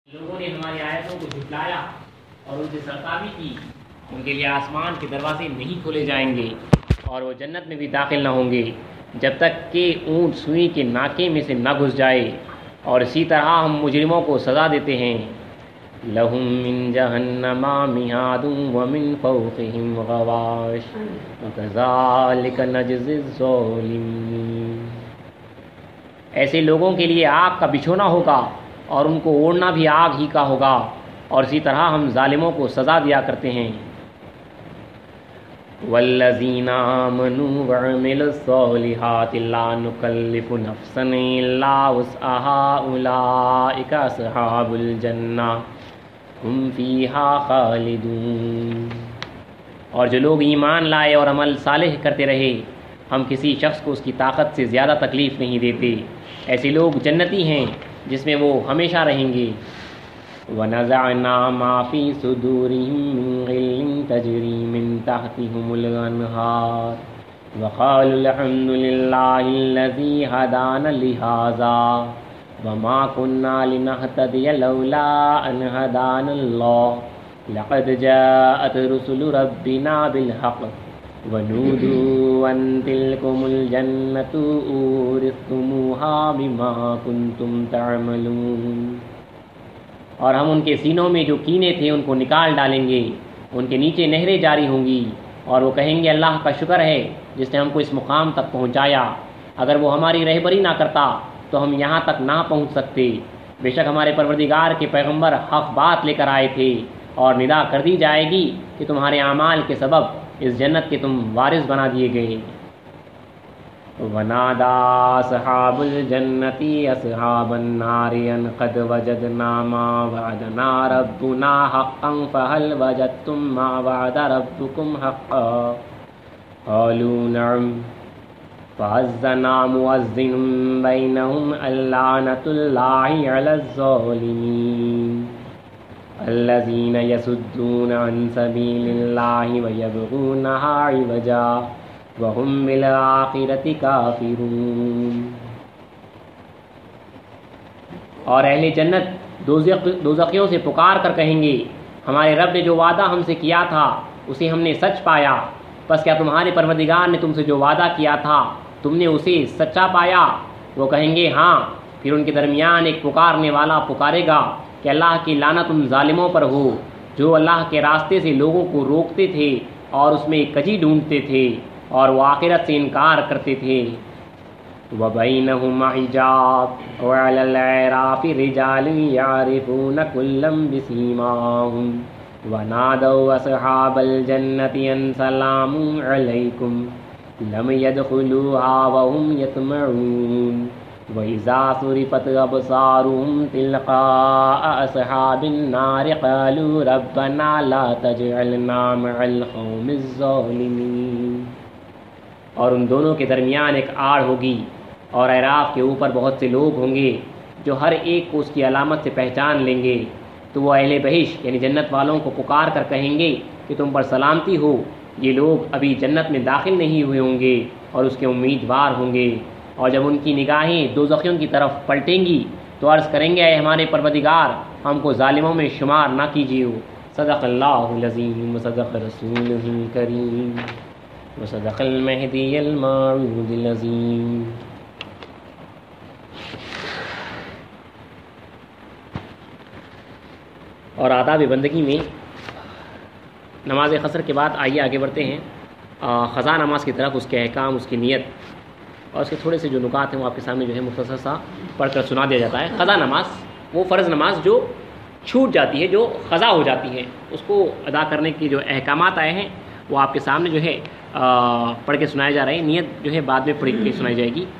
لوگوں نے ہماری آیتوں کو جھٹلایا اور ان سے سرکابی کی، ان کے لیے آسمان کے دروازے نہیں کھولے جائیں گے اور وہ جنت میں بھی داخل نہ ہوں گے جب تک کہ اونٹ سوئی کے ناکے میں سے نہ گھس جائے۔ اور اسی طرح ہم مجرموں کو سزا دیتے ہیں، لہم من جہنم مہاد ومن فوقہم غواش وکذالک نجزی الظالمین۔ ایسے لوگوں کے لیے آگ کا بچھونا ہوگا اور ان کو اوڑھنا بھی آگ ہی کا ہوگا، اور اسی طرح ہم ظالموں کو سزا دیا کرتے ہیں۔ والذین آمنوا وعملوا الصالحات لا نکلف نفسا الا وسعها اولئک اصحاب الجنہ ہم فیہا خالدون۔ اور جو لوگ ایمان لائے اور عمل صالح کرتے رہے، ہم کسی شخص کو اس کی طاقت سے زیادہ تکلیف نہیں دیتے، ایسے لوگ جنتی ہیں جس میں وہ ہمیشہ رہیں گے۔ وَنَزَعْنَا مَا فِي صُدُورِهِم مِّن غِلٍّ تَجْرِي مِن تَحْتِهُمُ الْأَنْهَارُ وَقَالُوا الْحَمْدُ لِلَّهِ الَّذِي هَدَانَا لِهَٰذَا وَمَا كُنَّا لِنَهْتَدِيَ لَوْلَا أَنْ هَدَانَا اللَّهُ لَقَدْ جَاءَتْ رُسُلُ رَبِّنَا بِالْحَقِّ وَنُودُوا أَن تِلْكُمُ الْجَنَّةُ أُورِثْتُمُوهَا بِمَا كُنتُمْ تَعْمَلُونَ۔ اور ہم ان کے سینوں میں جو کینے تھے ان کو نکال ڈالیں گے، ان کے نیچے نہریں جاری ہوں گی، اور وہ کہیں گے اللہ کا شکر ہے جس نے ہم کو اس مقام تک پہنچایا، اگر وہ ہماری رہبری نہ کرتا تو ہم یہاں تک نہ پہنچ سکتے۔ بے شک ہمارے پروردگار کے پیغمبر حق بات لے کر آئے تھے، اور ندا کر دی جائے گی کہ تمہارے اعمال کے سبب اس جنت کے تم وارث بنا دیے گئے۔ وَنَادَى أَصْحَابُ الْجَنَّةِ أَصْحَابَ النَّارِ أَنْ قَدْ وَجَدْنَا مَا وَعَدَنَا رَبُّنَا حَقًّا فَهَلْ وَجَدتُّم مَّا وَعَدَ رَبُّكُمْ حَقًّا قَالُوا نَعَمْ فَأَذَّنَ مُؤَذِّنٌ بَيْنَهُمْ اللَّعْنَةُ اللَّهِ عَلَى الظَّالِمِينَ الَّذِينَ يَصُدُّونَ عَن سَبِيلِ اللَّهِ وَيَبْغُونَهَا عِوَجًا وَهُمْ بِالْآخِرَةِ كَافِرُونَ۔ اور اہل جنت دوزخیوں سے پکار کر کہیں گے، ہمارے رب نے جو وعدہ ہم سے کیا تھا اسے ہم نے سچ پایا، بس کیا تمہارے پروردگار نے تم سے جو وعدہ کیا تھا تم نے اسے سچا پایا؟ وہ کہیں گے ہاں۔ پھر ان کے درمیان ایک پکارنے والا پکارے گا کہ اللہ کی لعنت ان ظالموں پر ہو جو اللہ کے راستے سے لوگوں کو روکتے تھے اور اس میں کجی ڈھونڈتے تھے اور وہ آخرت سے انکار کرتے تھے۔ وَبَيْنَهُمَا حِجَابٌ وَعَلَى الْأَعْرَافِ رِجَالٌ يَعْرِفُونَ كُلًّا بِسِيمَاهُمْ وَنَادَوْا أَصْحَابَ الْجَنَّةِ أَنْ سَلَامٌ عَلَيْكُمْ لَمْ يَدْخُلُوهَا وَهُمْ يَطْمَعُونَ وَإِذَا صُرِفَتْ أَبْصَارُهُمْ تِلْقَاءَ أَصْحَابِ النَّارِ قَالُوا رَبَّنَا لَا تَجْعَلْنَا مَعَ الْقَوْمِ الظَّالِمِينَ۔ اور ان دونوں کے درمیان ایک آڑ ہوگی، اور اعراف کے اوپر بہت سے لوگ ہوں گے جو ہر ایک کو اس کی علامت سے پہچان لیں گے، تو وہ اہل بہشت یعنی جنت والوں کو پکار کر کہیں گے کہ تم پر سلامتی ہو، یہ لوگ ابھی جنت میں داخل نہیں ہوئے ہوں گے اور اس کے امیدوار ہوں گے۔ اور جب ان کی نگاہیں دوزخیوں کی طرف پلٹیں گی تو عرض کریں گے اے ہمارے پروردگار ہم کو ظالموں میں شمار نہ کیجیے۔ صدق اللہ العظیم وصدق رسولہ الکریم وصدق المہدی الموعود العظیم۔ اور آداب بندگی میں نماز قصر کے بعد آئیے آگے بڑھتے ہیں قضا نماز کی طرف، اس کے احکام، اس کی نیت اور اس کے تھوڑے سے جو نکات ہیں وہ آپ کے سامنے جو ہے مختصر سا پڑھ کر سنا دیا جاتا ہے۔ قضا نماز وہ فرض نماز جو چھوٹ جاتی ہے، جو قضا ہو جاتی ہے، اس کو ادا کرنے کی جو احکامات آئے ہیں وہ آپ کے سامنے جو ہے پڑھ کے سنائے جا رہے ہیں۔ نیت جو ہے بعد میں پڑھ کے سنائی جائے گی۔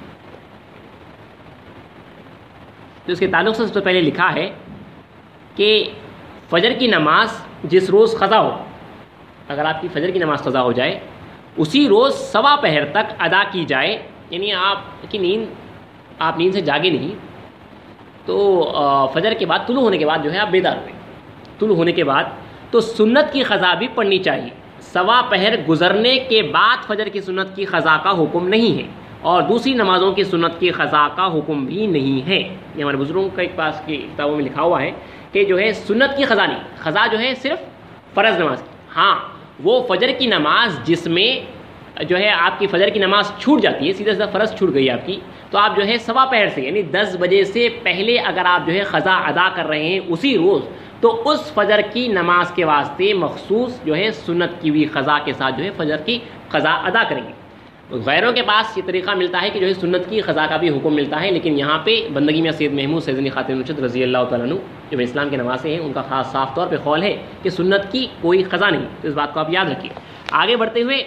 تو اس کے تعلق سے تو پہلے لکھا ہے کہ فجر کی نماز جس روز قضا ہو، اگر آپ کی فجر کی نماز قضا ہو جائے اسی روز سوا پہر تک ادا کی جائے، یعنی آپ کی نیند سے جاگے نہیں تو فجر کے بعد طلوع ہونے کے بعد جو ہے آپ بیدار ہوئے، طلوع ہونے کے بعد تو سنت کی قضا بھی پڑھنی چاہیے۔ سوا پہر گزرنے کے بعد فجر کی سنت کی قضا کا حکم نہیں ہے، اور دوسری نمازوں کی سنت کی قضا کا حکم بھی نہیں ہے۔ یہ ہمارے بزرگوں کا ایک پاس کی کتابوں میں لکھا ہوا ہے کہ جو ہے سنت کی قضا نہیں، قضا جو ہے صرف فرض نماز کی. ہاں وہ فجر کی نماز جس میں جو ہے آپ کی فجر کی نماز چھوٹ جاتی ہے، سیدھا سیدھا فرض چھوٹ گئی آپ کی، تو آپ جو ہے سوا پہر سے یعنی 10 بجے سے پہلے اگر آپ جو ہے قضا ادا کر رہے ہیں اسی روز، تو اس فجر کی نماز کے واسطے مخصوص جو ہے سنت کی ہوئی قضا کے ساتھ جو ہے فجر کی قضا ادا کریں گے. غیروں کے پاس یہ طریقہ ملتا ہے کہ جو ہے سنت کی قضا کا بھی حکم ملتا ہے، لیکن یہاں پہ بندگی میں سید محمود سیدنی خاتون نشد رضی اللہ تعالیٰ عنہ جو اسلام کے نواسے ہیں ان کا خاص صاف طور پہ قول ہے کہ سنت کی کوئی قضا نہیں. تو اس بات کو آپ یاد رکھیے. آگے بڑھتے ہوئے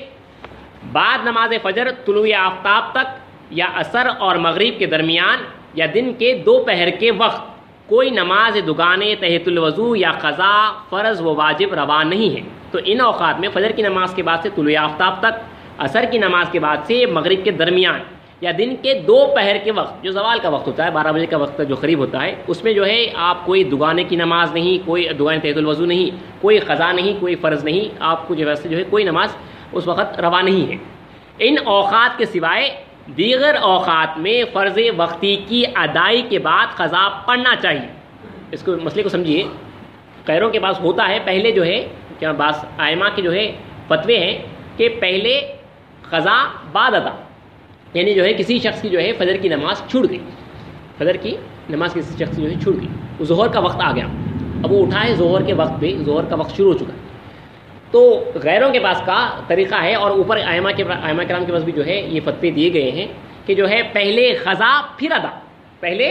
بعد نماز فجر طلوع آفتاب تک یا عصر اور مغرب کے درمیان یا دن کے دوپہر کے وقت کوئی نماز دگانے تحت الوضو یا قضا فرض و واجب روا نہیں ہے. تو ان اوقات میں فجر کی نماز کے بعد سے طلوع آفتاب تک، عصر کی نماز کے بعد سے مغرب کے درمیان یا دن کے دوپہر کے وقت جو زوال کا وقت ہوتا ہے 12 بجے کا وقت جو قریب ہوتا ہے، اس میں جو ہے آپ کوئی دگانے کی نماز نہیں، کوئی دگانے تحت الوضو نہیں، کوئی قضا نہیں، کوئی فرض نہیں، آپ کو جو ہے کوئی نماز اس وقت روا نہیں ہے. ان اوقات کے سوائے دیگر اوقات میں فرض وقتی کی ادائی کے بعد قضا پڑھنا چاہیے. اس کو مسئلے کو سمجھیے. غیروں کے پاس ہوتا ہے پہلے جو ہے کیا بعض ائمہ کے جو ہے فتوے ہیں کہ پہلے قضا بعد ادا، یعنی جو ہے کسی شخص کی جو ہے فجر کی نماز چھوٹ گئی، فجر کی نماز کسی شخص کی جو ہے چھوٹ گئی، ظہر کا وقت آ گیا، اب وہ اٹھا ہے ظہر کے وقت پہ، ظہر کا وقت شروع ہو چکا ہے. تو غیروں کے پاس کا طریقہ ہے اور اوپر ائمہ کرام کے پاس بھی جو ہے یہ فتوے دیے گئے ہیں کہ جو ہے پہلے قضا پھر ادا. پہلے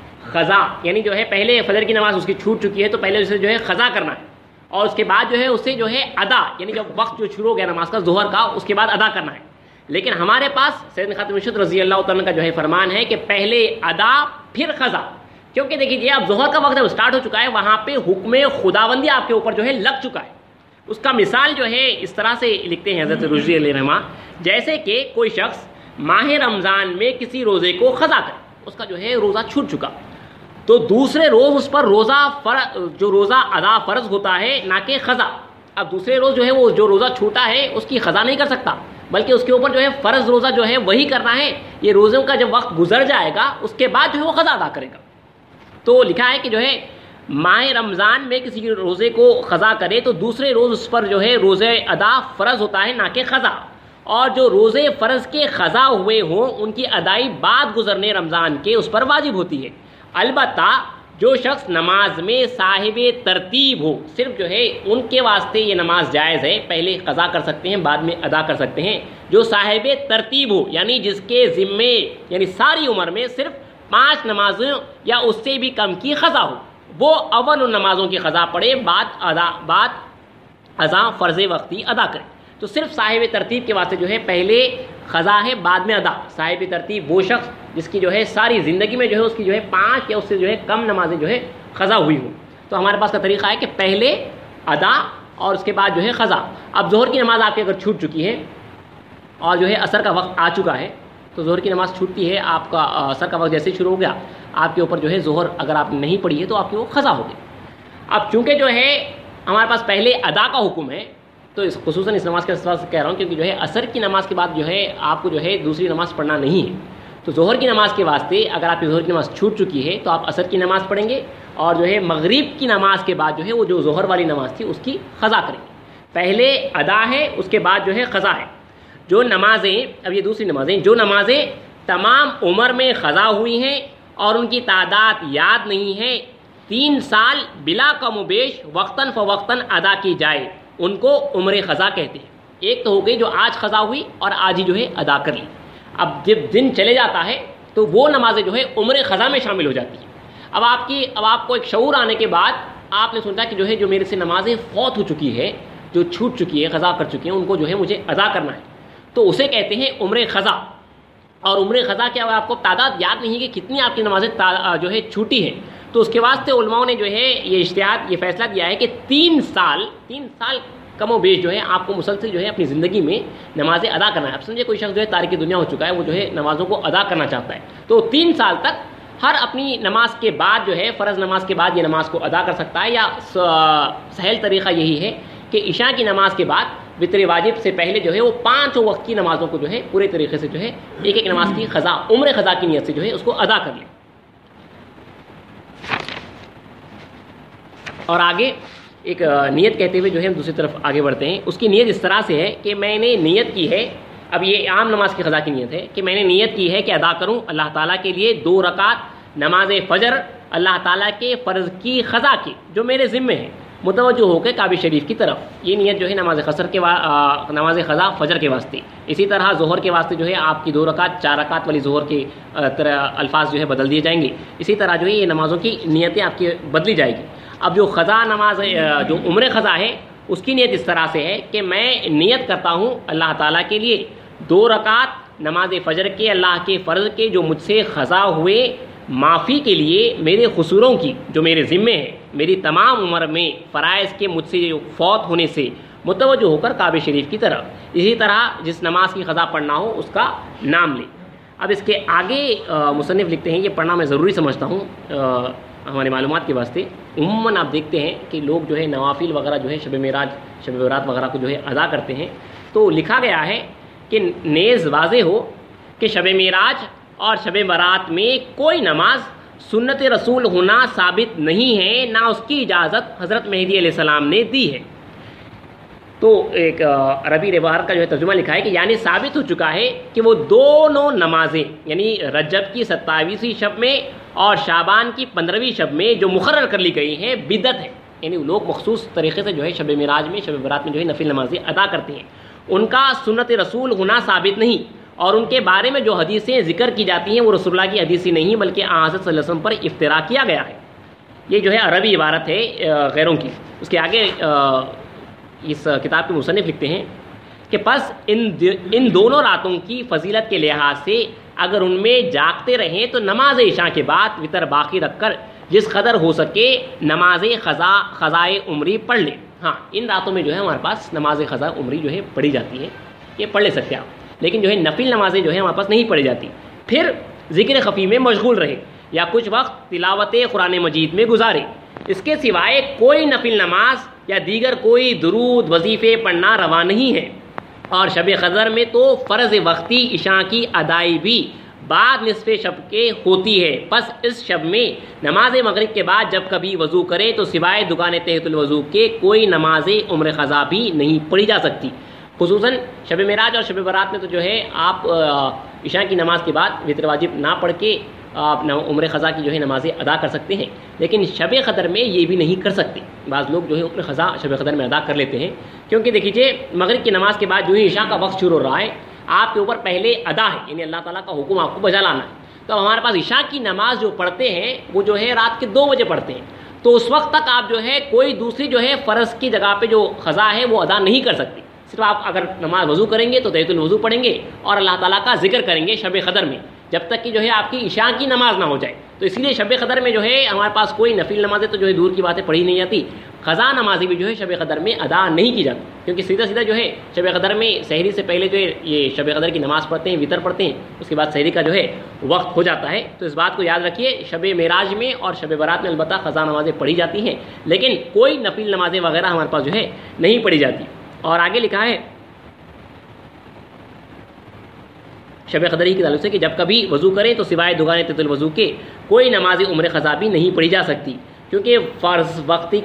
قضا یعنی جو ہے پہلے فجر کی نماز اس کی چھوٹ چکی ہے تو پہلے اسے جو ہے قضا کرنا ہے، اور اس کے بعد جو ہے اسے جو ہے ادا یعنی جب وقت جو شروع ہو گیا نماز کا ظہر کا اس کے بعد ادا کرنا ہے. لیکن ہمارے پاس سیدنا خاتون نشد رضی اللہ تعالیٰ کا جو ہے فرمان ہے کہ پہلے ادا پھر قضا. کیونکہ دیکھیے اب ظہر کا وقت جب اسٹارٹ ہو چکا ہے وہاں پہ حکم خداوندی آپ کے اوپر جو ہے لگ چکا ہے. اس کا مثال جو ہے اس طرح سے لکھتے ہیں حضرت رشدی علیہ رحمہ، جیسے کہ کوئی شخص ماہ رمضان میں کسی روزے کو قضا کرے، اس کا جو ہے روزہ چھوٹ چکا، تو دوسرے روز اس پر جو روزہ ادا فرض ہوتا ہے نہ کہ قضا. اب دوسرے روز جو ہے وہ جو روزہ چھوٹا ہے اس کی قضا نہیں کر سکتا، بلکہ اس کے اوپر جو ہے فرض روزہ جو ہے وہی کرنا ہے. یہ روزوں کا جب وقت گزر جائے گا اس کے بعد جو ہے وہ قضا ادا کرے گا. تو لکھا ہے کہ جو ہے ماہ رمضان میں کسی روزے کو قضا کرے تو دوسرے روز اس پر جو ہے روزے ادا فرض ہوتا ہے نہ کہ قضا، اور جو روزے فرض کے قضا ہوئے ہوں ان کی ادائی بعد گزرنے رمضان کے اس پر واجب ہوتی ہے. البتہ جو شخص نماز میں صاحب ترتیب ہو، صرف جو ہے ان کے واسطے یہ نماز جائز ہے، پہلے قضا کر سکتے ہیں بعد میں ادا کر سکتے ہیں. جو صاحب ترتیب ہو یعنی جس کے ذمے یعنی ساری عمر میں صرف 5 نمازیں یا اس سے بھی کم کی قضا ہو، وہ اول ان نمازوں کی قضا پڑھے، بعد اذا فرض وقتی ادا کرے. تو صرف صاحب ترتیب کے واسطے جو ہے پہلے قضا ہے بعد میں ادا. صاحب ترتیب وہ شخص جس کی جو ہے ساری زندگی میں جو ہے اس کی جو ہے 5 یا اس سے جو ہے کم نمازیں جو ہے قضا ہوئی ہوں. تو ہمارے پاس کا طریقہ ہے کہ پہلے ادا اور اس کے بعد جو ہے قضا. اب ظہر کی نماز آپ کی اگر چھوٹ چکی ہے اور جو ہے عصر کا وقت آ چکا ہے تو ظہر کی نماز چھوٹتی ہے، آپ کا عصر کا وقت جیسے شروع ہو گیا آپ کے اوپر جو ہے ظہر اگر آپ نے نہیں پڑھی ہے تو آپ کی وہ قضا ہو گئی. اب چونکہ جو ہے ہمارے پاس پہلے ادا کا حکم ہے تو خصوصاً اس نماز کے اسباب سے کہہ رہا ہوں کیونکہ جو ہے عصر کی نماز کے بعد جو ہے آپ کو جو ہے دوسری نماز پڑھنا نہیں ہے. تو ظہر کی نماز کے واسطے اگر آپ کی ظہر کی نماز چھوٹ چکی ہے تو آپ عصر کی نماز پڑھیں گے اور جو ہے مغرب کی نماز کے بعد جو ہے وہ جو ظہر والی نماز تھی اس کی قضا کریں گے. پہلے ادا ہے اس کے بعد جو ہے قضا ہے. جو نمازیں اب یہ دوسری نمازیں جو نمازیں تمام عمر میں قضا ہوئی ہیں اور ان کی تعداد یاد نہیں ہے 3 سال بلا کم و بیش وقتاً فوقتاً ادا کی جائے ان کو عمر قضا کہتے ہیں. ایک تو ہو گئی جو آج قضا ہوئی اور آج ہی جو ہے ادا کر لی. اب جب دن چلے جاتا ہے تو وہ نمازیں جو ہے عمر قضا میں شامل ہو جاتی ہیں. اب آپ کو ایک شعور آنے کے بعد آپ نے سوچا کہ جو ہے جو میرے سے نمازیں فوت ہو چکی ہے، جو چھوٹ چکی ہے، قضا کر چکی ہیں، ان کو جو ہے مجھے ادا کرنا ہے، تو اسے کہتے ہیں عمر قضا. اور عمر قضا کیا ہوا آپ کو تعداد یاد نہیں کہ کتنی آپ کی نمازیں جو ہے چھوٹی ہیں، تو اس کے واسطے علماء نے جو ہے یہ اجتہاد یہ فیصلہ دیا ہے کہ 3 سال کم و بیش جو ہے آپ کو مسلسل جو ہے اپنی زندگی میں نمازیں ادا کرنا ہے. اب سمجھے کوئی شخص جو ہے تارک دنیا ہو چکا ہے وہ جو ہے نمازوں کو ادا کرنا چاہتا ہے تو 3 سال تک ہر اپنی نماز کے بعد جو ہے فرض نماز کے بعد یہ نماز کو ادا کر سکتا ہے. یا سہل طریقہ یہی ہے کہ عشاء کی نماز کے بعد وتر واجب سے پہلے جو ہے وہ 5 وقت کی نمازوں کو جو ہے پورے طریقے سے جو ہے ایک نماز کی قضا عمر قضا کی نیت سے جو ہے اس کو ادا کر لیں. اور آگے ایک نیت کہتے ہوئے جو ہے ہم دوسری طرف آگے بڑھتے ہیں. اس کی نیت اس طرح سے ہے کہ میں نے نیت کی ہے، اب یہ عام نماز کی قضا کی نیت ہے کہ میں نے نیت کی ہے کہ ادا کروں اللہ تعالیٰ کے لیے 2 رکعت نماز فجر اللہ تعالیٰ کے فرض کی قضا کی جو میرے ذمے ہے، متوجہ ہو کے کعبہ شریف کی طرف. یہ نیت جو ہے نماز قضا فجر کے واسطے. اسی طرح ظہر کے واسطے جو ہے آپ کی 2 رکعت 4 رکعت والی ظہر کے الفاظ جو ہے بدل دیے جائیں گے. اسی طرح جو ہے یہ نمازوں کی نیتیں آپ کی بدلی جائے گی. اب جو قضا نماز جو عمر قضا ہے اس کی نیت اس طرح سے ہے کہ میں نیت کرتا ہوں اللہ تعالیٰ کے لیے 2 رکعت نماز فجر کے اللہ کے فرض کے جو مجھ سے قضا ہوئے معافی کے لیے میرے قصوروں کی جو میرے ذمے ہے، میری تمام عمر میں فرائض کے مجھ سے فوت ہونے سے متوجہ ہو کر کعبہ شریف کی طرف. اسی طرح جس نماز کی قضا پڑھنا ہو اس کا نام لیں. اب اس کے آگے مصنف لکھتے ہیں، یہ پڑھنا میں ضروری سمجھتا ہوں ہماری معلومات کے واسطے. عموماً آپ دیکھتے ہیں کہ لوگ جو ہے نوافل وغیرہ جو ہے شب معراج شب برات وغیرہ کو جو ہے ادا کرتے ہیں، تو لکھا گیا ہے کہ نیز واضح ہو کہ شب معراج اور شب برات میں کوئی نماز سنت رسول ہونا ثابت نہیں ہے، نہ اس کی اجازت حضرت مہدی علیہ السلام نے دی ہے. تو ایک عربی روایت کا جو ہے ترجمہ لکھا ہے کہ یعنی ثابت ہو چکا ہے کہ وہ دونوں نمازیں یعنی رجب کی 27ویں شب میں اور شعبان کی 15ویں شب میں جو مقرر کر لی گئی ہیں بدعت ہے. یعنی لوگ مخصوص طریقے سے جو ہے شب معراج میں شب برات میں جو ہے نفل نمازیں ادا کرتے ہیں، ان کا سنت رسول ہونا ثابت نہیں، اور ان کے بارے میں جو حدیثیں ذکر کی جاتی ہیں وہ رسول اللہ کی حدیثیں نہیں بلکہ حضرت صلی اللہ علیہ وسلم پر افترا کیا گیا ہے. یہ جو ہے عربی عبارت ہے غیروں کی. اس کے آگے اس کتاب کے مصنف لکھتے ہیں کہ پس ان دونوں راتوں کی فضیلت کے لحاظ سے اگر ان میں جاگتے رہیں تو نماز عشاء کے بعد وتر باقی رکھ کر جس قدر ہو سکے نماز قضائے عمری پڑھ لیں. ہاں ان راتوں میں جو ہے ہمارے پاس نماز قضاء عمری جو ہے پڑھی جاتی ہے، یہ پڑھ لے سکتے ہیں آپ، لیکن جو ہے نفل نمازیں جو ہے ہمارے پاس نہیں پڑھی جاتی. پھر ذکر خفی میں مشغول رہے یا کچھ وقت تلاوت قرآن مجید میں گزارے. اس کے سوائے کوئی نفل نماز یا دیگر کوئی درود وظیفے پڑھنا روا نہیں ہے. اور شب قدر میں تو فرض وقتی عشاء کی ادائی بھی بعد نصف شب کے ہوتی ہے. پس اس شب میں نماز مغرب کے بعد جب کبھی وضو کرے تو سوائے دکان تحت الوضو کے کوئی نماز عمر قضا بھی نہیں پڑھی جا سکتی. خصوصاً شب معراج اور شب برات میں تو جو ہے آپ عشاء کی نماز کے بعد وتر واجب نہ پڑھ کے آپ عمر قضا کی جو ہے نمازیں ادا کر سکتے ہیں، لیکن شب قدر میں یہ بھی نہیں کر سکتے. بعض لوگ جو ہے عمر قضا شب قدر میں ادا کر لیتے ہیں، کیونکہ دیکھیے مغرب کی نماز کے بعد جو ہی عشاء کا وقت شروع ہو رہا ہے آپ کے اوپر پہلے ادا ہے، یعنی اللہ تعالیٰ کا حکم آپ کو بجا لانا ہے. تو ہمارے پاس عشاء کی نماز جو پڑھتے ہیں وہ جو ہے رات کے 2 بجے پڑھتے ہیں، تو اس وقت تک آپ جو ہے کوئی دوسری جو ہے فرض کی جگہ پہ جو قضا ہے وہ ادا نہیں کر سکتے. صرف آپ اگر نماز وضو کریں گے تو تحت الوضو پڑھیں گے اور اللہ تعالیٰ کا ذکر کریں گے شب قدر میں، جب تک کہ جو ہے آپ کی عشاء کی نماز نہ ہو جائے. تو اس لیے شب قدر میں جو ہے ہمارے پاس کوئی نفل نمازیں تو جو ہے دور کی باتیں پڑھی نہیں جاتی، قضا نمازیں بھی جو ہے شب قدر میں ادا نہیں کی جاتی، کیونکہ سیدھا سیدھا جو ہے شب قدر میں سحری سے پہلے جو ہے یہ شب قدر کی نماز پڑھتے ہیں، وطر پڑھتے ہیں، اس کے بعد سحری کا جو ہے وقت ہو جاتا ہے. تو اس بات کو یاد رکھیے، شب معراج میں اور شب برات میں البتہ قضا نمازیں پڑھی جاتی ہیں، لیکن کوئی نفل نمازیں وغیرہ ہمارے پاس جو ہے نہیں پڑھی جاتی. اور آگے لکھا ہے شب قدر ہی کے تعلق سے کہ جب کبھی وضو کریں تو سوائے دگانے تحت الوضو کے کوئی نماز عمر قضا بھی نہیں پڑھی جا سکتی، کیونکہ فرض وقتی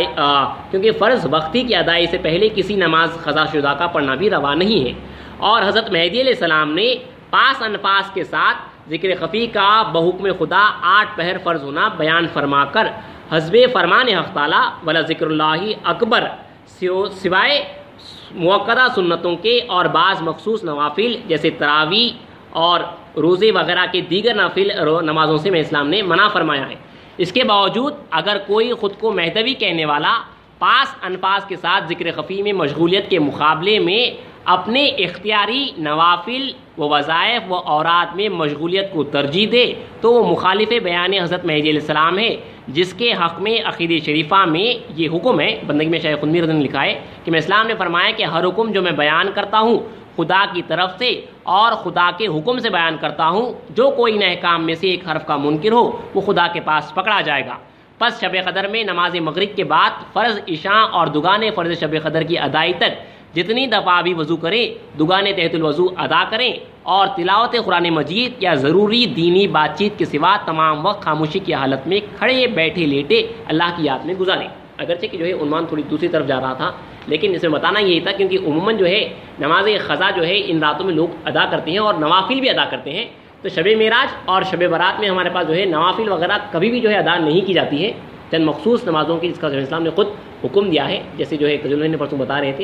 کی ادائی سے پہلے کسی نماز قضا شدہ کا پڑھنا بھی روا نہیں ہے. اور حضرت مہدی علیہ السلام نے پاس انفاس کے ساتھ ذکر خفی کا بحکم خدا 8 پہر فرض ہونا بیان فرما کر حسب فرمان حق تعالی ولا ذکر اللہ اکبر سوائے موقدہ سنتوں کے اور بعض مخصوص نوافل جیسے تراویح اور روزے وغیرہ کے دیگر نافل نمازوں سے میں اسلام نے منع فرمایا ہے. اس کے باوجود اگر کوئی خود کو مہدوی کہنے والا پاس انفاس کے ساتھ ذکر خفی میں مشغولیت کے مقابلے میں اپنے اختیاری نوافل و وظائف و اوراد میں مشغولیت کو ترجیح دے تو وہ مخالف بیان حضرت مہدی علیہ السلام ہے، جس کے حق میں عقیدہ شریفہ میں یہ حکم ہے. بندگی میں شیخ خنوی رضی اللہ عنہ نے لکھا ہے کہ میں اسلام نے فرمایا کہ ہر حکم جو میں بیان کرتا ہوں خدا کی طرف سے اور خدا کے حکم سے بیان کرتا ہوں، جو کوئی ان احکام میں سے ایک حرف کا منکر ہو وہ خدا کے پاس پکڑا جائے گا. پس شب قدر میں نماز مغرب کے بعد فرض عشاء اور دگانے فرض شب قدر کی ادائی تک جتنی دفعہ بھی وضو کریں دگانے تحت الوضو ادا کریں اور تلاوت قرآن مجید یا ضروری دینی بات چیت کے سوا تمام وقت خاموشی کی حالت میں کھڑے بیٹھے لیٹے اللہ کی یاد میں گزاریں. اگرچہ کہ جو ہے عنوان تھوڑی دوسری طرف جا رہا تھا، لیکن اس میں بتانا یہی تھا کیونکہ عموماً جو ہے نماز قضا جو ہے ان راتوں میں لوگ ادا کرتے ہیں اور نوافل بھی ادا کرتے ہیں. تو شب معراج اور شب برات میں ہمارے پاس جو ہے نوافل وغیرہ کبھی بھی جو ہے ادا نہیں کی جاتی ہے، چند مخصوص نمازوں کی جس کا اسلام نے خود حکم دیا ہے. جیسے جو ہے کجول نے پرسوں بتا رہے تھے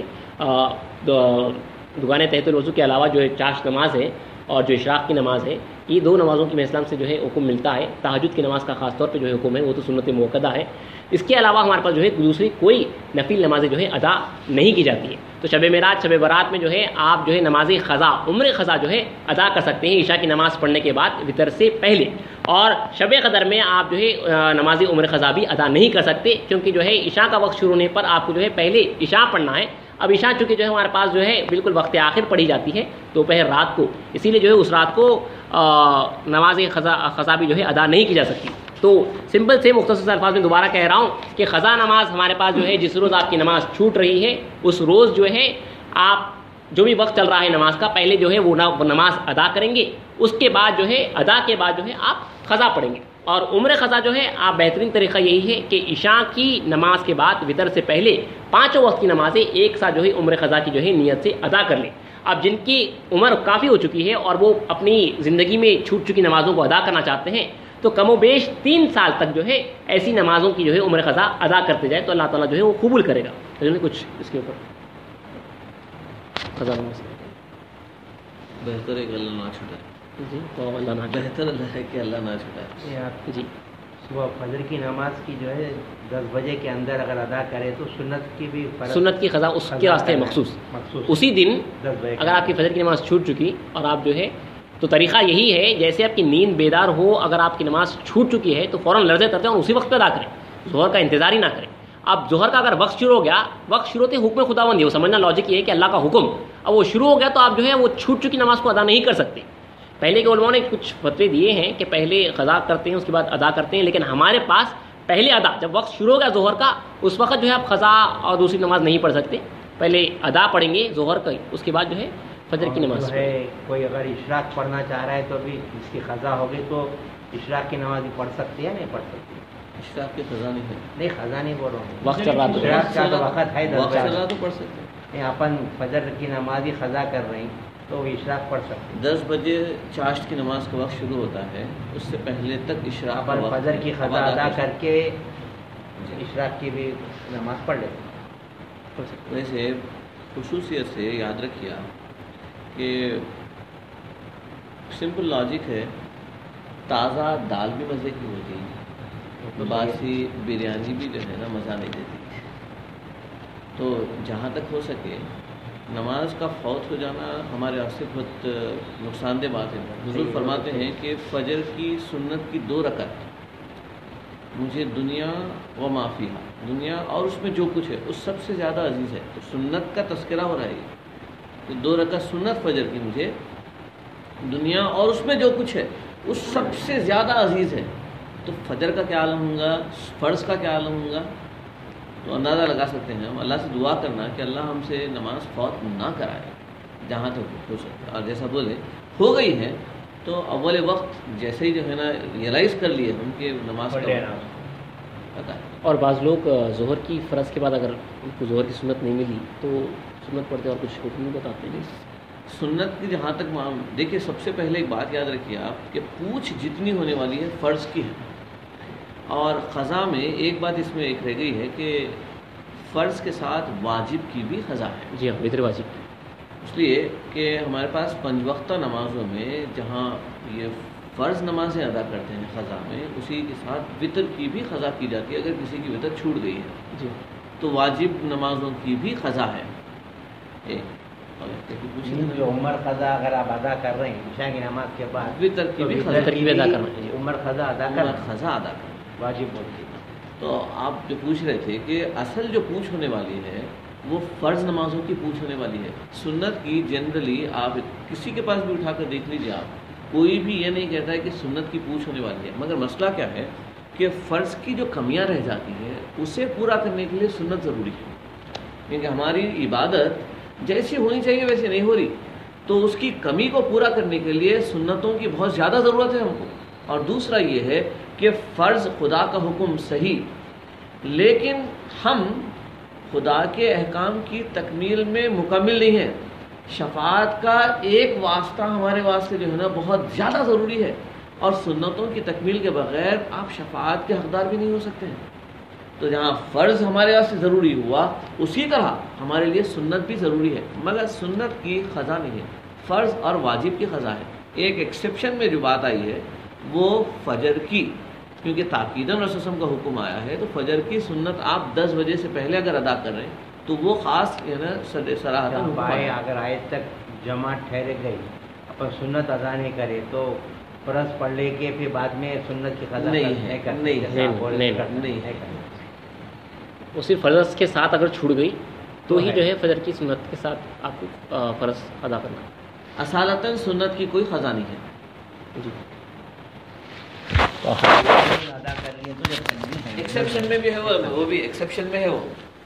دکان تحت الوضو کے علاوہ جو ہے چاشت نماز ہے اور جو اشراق کی نماز ہے، یہ دو نمازوں کی اسلام سے جو ہے حکم ملتا ہے. تہجد کی نماز کا خاص طور پہ جو ہے حکم ہے، وہ تو سنت موقدہ ہے. اس کے علاوہ ہمارے پاس جو ہے دوسری کوئی نفل نمازیں جو ہے ادا نہیں کی جاتی ہے. تو شب معراج شب برات میں جو ہے آپ جو ہے نماز قضا عمر قضا جو ہے ادا کر سکتے ہیں عشاء کی نماز پڑھنے کے بعد وتر سے پہلے. اور شب قدر میں آپ جو ہے نماز عمر قضا بھی ادا نہیں کر سکتے، کیونکہ جو ہے عشاء کا وقت شروع ہونے پر آپ کو جو ہے پہلے عشاء پڑھنا ہے. اب عشاء چونکہ جو ہے ہمارے پاس جو ہے بالکل وقت آخر پڑھی جاتی ہے دوپہر رات کو، اسی لیے جو ہے اس رات کو نماز قضا بھی جو ہے ادا نہیں کی جا سکتی. تو سمپل سے مختصر الفاظ میں دوبارہ کہہ رہا ہوں کہ قضا نماز ہمارے پاس جو ہے جس روز آپ کی نماز چھوٹ رہی ہے اس روز جو ہے آپ جو بھی وقت چل رہا ہے نماز کا پہلے جو ہے وہ نماز ادا کریں گے، اس کے بعد جو ہے ادا کے بعد جو ہے آپ قضا پڑھیں گے. اور عمر قضا جو ہے آپ بہترین طریقہ یہی ہے کہ عشاء کی نماز کے بعد وتر سے پہلے پانچوں وقت کی نمازیں ایک ساتھ جو ہے عمر قضا کی جو ہے نیت سے ادا کر لیں. اب جن کی عمر کافی ہو چکی ہے اور وہ اپنی زندگی میں چھوٹ چکی نمازوں کو ادا کرنا چاہتے ہیں تو کم و بیش 3 سال تک جو ہے ایسی نمازوں کی جو ہے عمر قضا ادا کرتے جائے تو اللہ تعالیٰ جو ہے وہ قبول کرے گا. کچھ اس کے اوپر قضا نماز بہتر ہے کہ اللہ نہ چھوٹائے. جی تو اللہ نہ بہتر اللہ ہے کہ اللہ نہ چھوٹائے. جی صبح فجر کی نماز کی جو ہے 10 بجے کے اندر اگر ادا کرے تو سنت کی بھی سنت کی قضا اس کے واسطے مخصوص اسی دن اگر آپ کی فجر کی نماز چھوٹ چکی اور آپ جو ہے تو طریقہ یہی ہے جیسے آپ کی نیند بیدار ہو، اگر آپ کی نماز چھوٹ چکی ہے تو فوراً لرزے کرتے ہیں اور اسی وقت پہ ادا کریں، ظہر کا انتظار ہی نہ کریں. اب ظہر کا اگر وقت شروع ہو گیا، وقت شروع ہوتے حکم خداوندی وہ سمجھنا لاجک یہ ہے کہ اللہ کا حکم اب وہ شروع ہو گیا تو آپ جو ہے وہ چھوٹ چکی نماز کو ادا نہیں کر سکتے. پہلے کے علماء نے کچھ فتوے دیے ہیں کہ پہلے قضا کرتے ہیں اس کے بعد ادا کرتے ہیں، لیکن ہمارے پاس پہلے ادا جب وقت شروع ہو گیا ظہر کا اس وقت جو ہے آپ قضا اور دوسری نماز نہیں پڑھ سکتے، پہلے ادا پڑھیں گے ظہر کا، اس کے بعد جو ہے فجر کی نماز ہے. کوئی اگر اشراق پڑھنا چاہ رہا ہے تو بھی اس کی قضا ہوگی تو اشراق کی نماز بھی پڑھ سکتی ہے نہیں پڑھ سکتی؟ اشراق کی قضا نہیں ہے. نہیں قضا نہیں بول رہا ہوں، وقت چل رہا اشراق کا تو وقت ہے 10 بجے تو پڑھ سکتے ہیں. اپن فجر کی نماز ہی قضا کر رہے ہیں تو اشراق پڑھ سکتے ہیں. 10 بجے چاشت کی نماز کا وقت شروع ہوتا ہے، اس سے پہلے تک اشراق پر فجر کی قضا ادا کر کے اشراق کی بھی نماز پڑھ لیتے ہیں. ویسے خصوصیت سے یاد رکھیے کہ سمپل لاجک ہے، تازہ دال بھی مزے کی ہوتی ہے، باسی بریانی بھی جو ہے نا مزہ نہیں دیتی. تو جہاں تک ہو سکے نماز کا فوت ہو جانا ہمارے واسطے بہت نقصان دہ بات ہے. حضور فرماتے ہیں کہ فجر کی سنت کی 2 رکعت مجھے دنیا و معافیہ، دنیا اور اس میں جو کچھ ہے اس سب سے زیادہ عزیز ہے. تو سنت کا تذکرہ ہو رہا ہے کہ 2 رکعت سنت فجر کی مجھے دنیا اور اس میں جو کچھ ہے اس سب سے زیادہ عزیز ہے. تو فجر کا کیا عالم ہوگا، فرض کا کیا عالم ہوگا. تو اندازہ لگا سکتے ہیں ہم. اللہ سے دعا کرنا کہ اللہ ہم سے نماز فوت نہ کرائے جہاں تک ہو سکتا ہے. اور جیسا بولے ہو گئی ہے تو اول وقت جیسے ہی جو ہے نا ریئلائز کر لیے ہم کہ نماز کا پتہ ہے. اور بعض لوگ ظہر کی فرض کے بعد اگر ان کو ظہر کی سنت نہیں ملی تو سنت پڑھتے اور کچھ حکم نہیں بتاتے. سنت کی جہاں تک دیکھیے سب سے پہلے ایک بات یاد رکھیے آپ کہ پوچھ جتنی ہونے والی ہے فرض کی ہے، اور قضا میں ایک بات اس میں ایک رہ گئی ہے کہ فرض کے ساتھ واجب کی بھی قضا ہے. جی ہاں وتر واجب کی، اس لیے کہ ہمارے پاس 5 وقتہ نمازوں میں جہاں یہ فرض نمازیں ادا کرتے ہیں قضا میں، اسی کے ساتھ وتر کی بھی قضا کی جاتی ہے اگر کسی کی وتر چھوٹ گئی ہے. جی تو واجب نمازوں کی بھی قضا ہے. جو عمر قضا اگر آپ ادا کر رہے ہیں عشاء کی نماز کے بعد وتر کی بھی ادا کرنا، عمر قضا ادا کرنا قضا ادا کرنا واجب ہوتی ہے. تو آپ جو پوچھ رہے تھے کہ اصل جو پوچھ ہونے والی ہے وہ فرض نمازوں کی پوچھ ہونے والی ہے. سنت کی جنرلی آپ کسی کے پاس بھی اٹھا کر دیکھ لیجیے، آپ کوئی بھی یہ نہیں کہتا ہے کہ سنت کی پوچھ ہونے والی ہے. مگر مسئلہ کیا ہے کہ فرض کی جو کمیاں رہ جاتی ہیں اسے پورا کرنے کے لیے سنت ضروری ہے. کیونکہ ہماری عبادت جیسی ہونی چاہیے ویسے نہیں ہو رہی، تو اس کی کمی کو پورا کرنے کے لیے سنتوں کی بہت زیادہ ضرورت ہے ہم کو. اور دوسرا یہ ہے کہ فرض خدا کا حکم صحیح لیکن ہم خدا کے احکام کی تکمیل میں مکمل نہیں ہیں. شفاعت کا ایک واسطہ ہمارے واسطے جو ہے نا بہت زیادہ ضروری ہے، اور سنتوں کی تکمیل کے بغیر آپ شفاعت کے حقدار بھی نہیں ہو سکتے ہیں. تو جہاں فرض ہمارے واسطے ضروری ہوا، اسی طرح ہمارے لیے سنت بھی ضروری ہے، مگر سنت کی قضا نہیں ہے، فرض اور واجب کی قضا ہے. ایک ایکسیپشن میں جو بات آئی ہے وہ فجر کی، کیونکہ تاکیداً رسول اللہ کا حکم آیا ہے، تو فجر کی سنت آپ 10 بجے سے پہلے اگر ادا کر رہے ہیں تو وہ خاص صراحتاً بھائی اگر آئے تک جماعت ٹھہر گئی اپن سنت ادا نہیں کرے تو فرض پڑھ لے کے پھر بعد میں سنت کی قضا نہیں ہے. وہ صرف فرض کے ساتھ اگر چھوٹ گئی تو ہی جو ہے فجر کی سنت کے ساتھ آپ کو فرض ادا کرنا ہے. اصالتاً سنت کی کوئی قضا نہیں ہے. جی ادا کر لیے تو ایکسیپشن میں بھی ہے وہ بھی ایکسیپشن میں ہے وہ